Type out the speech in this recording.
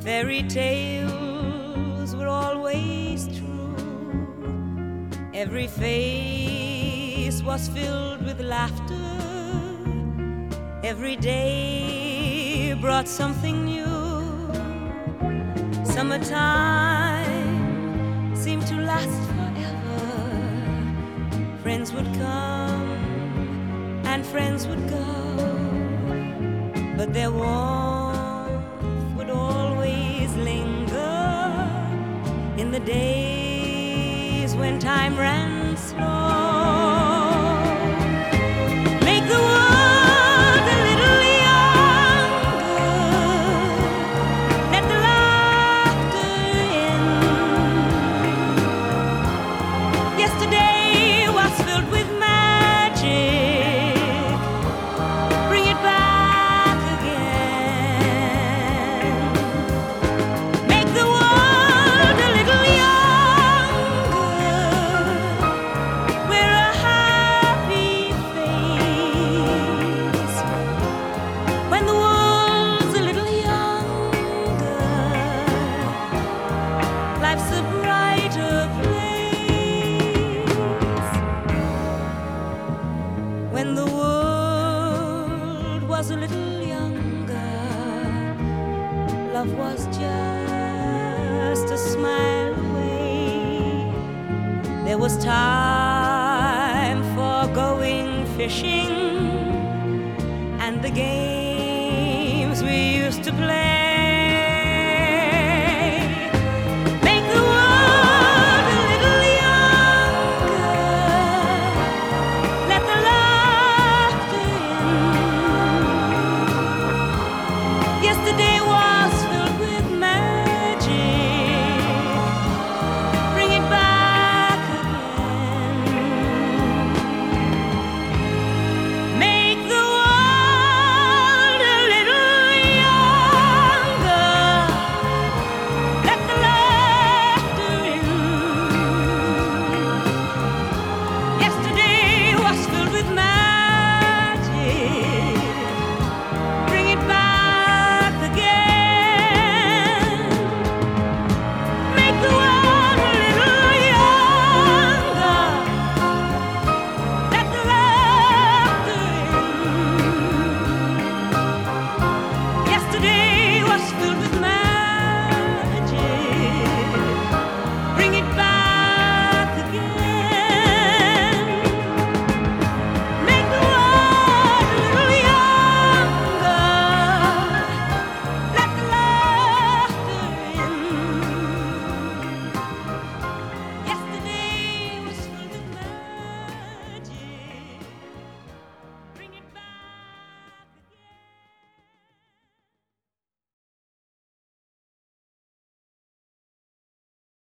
Fairy tales were always true. Every face was filled with laughter. Every day brought something new. Summertime seemed to last forever. Friends would come and friends would go, but their warmth would always linger in the days when time ran slow. Make the world a little younger, let the laughter in. Yesterday was filled with magic, bring it back again. Make the world a little younger, wear a happy face. When the world's a little younger, life's a brighter place. When the world was a little younger, love was just a smile away. There was time for going fishing and the games we used to play. Make the world a little younger, let the laughter in. Yesterday was filled with magic, bring it back again. Make the world a little younger, let the laughter in. Yesterday was filled with magic, bring it back again. Make the world a little younger, let the laughter in. Yesterday was filled with